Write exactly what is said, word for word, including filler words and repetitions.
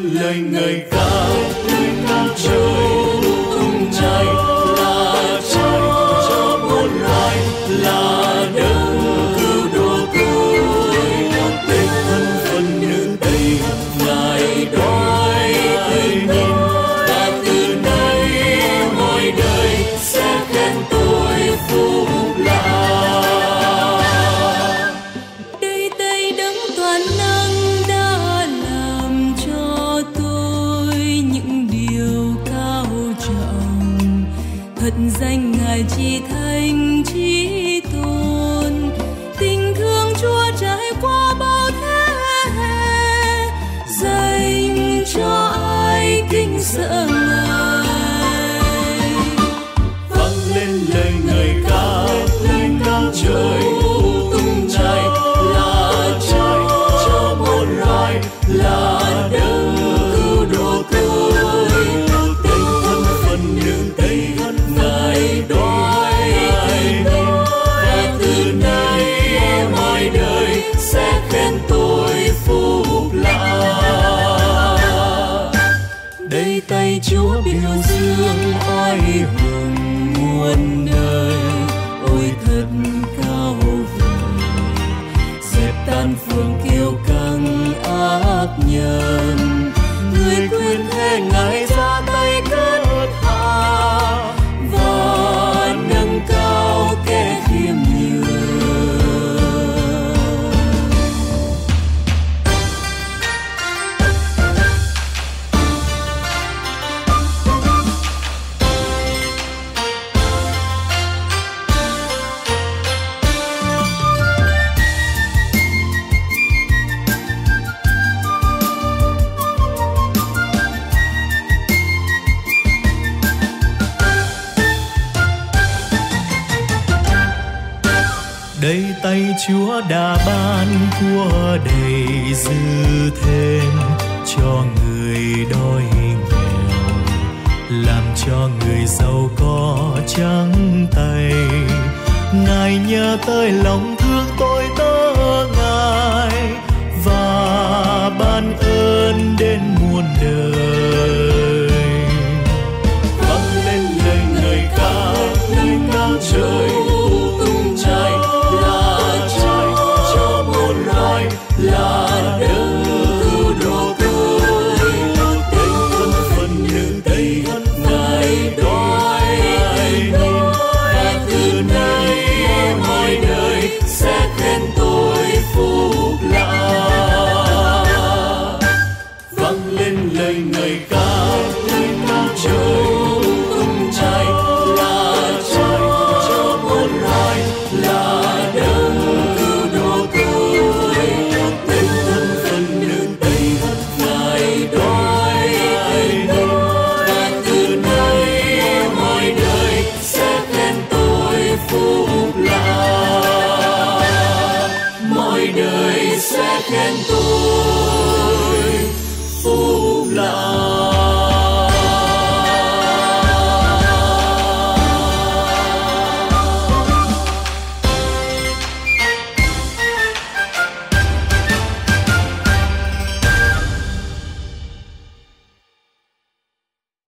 lên lời ngợi ca, trời tung chạy là trời cho muôn loài, là đấng cứu độ tôi. Đây thân phận nữ tây ngài đói nhìn, và từ nay mọi đời sẽ khen tôi phúc lạ. Đây tay đấng toàn năng đã làm cho tôi những điều cao trọng, thật danh ngài chỉ thành chí tôn. Tình thương Chúa trải qua bao thế hệ, dành cho ai kính sợ ngài. Vang lên lời ngợi ca, trời tung chạy là trời cho muôn loài, là đấng cứu độ tôi. Đây thân phận nữ tây ngài đói nhìn, và từ nay mọi đời sẽ khen tôi phúc lạ. Đây tay Chúa biểu dương oai hùng muôn đời, ôi thật cao vời, dẹp tan phương kiêu căng ác nhân. Người quyền thế ngài ra tay cất hạ, và nâng cao kẻ khiêm nhường. Đây tay Chúa đã ban của đầy dư thêm, cho người đói nghèo, làm cho người giàu có trắng tay. Ngài nhớ tới lòng thương tôi tớ Ngài, và ban ơn đến muôn đời. Vang lên lời ngợi ca, trời tung chạy là trời cho muôn loài, là đấng cứu độ tôi. Đây thân phận nữ tây ngài đói nhìn, và từ nay mọi đời sẽ khen tôi phúc lạ. Vang lên lời ngợi ca, trời tung chạy là trời cho muôn loài, là đấng cứu độ tôi. Đây thân phận nữ tây ngài đói nhìn, và từ nay mọi đời sẽ khen tôi phúc lạ. Mọi đời sẽ khen tôi phúc lạ.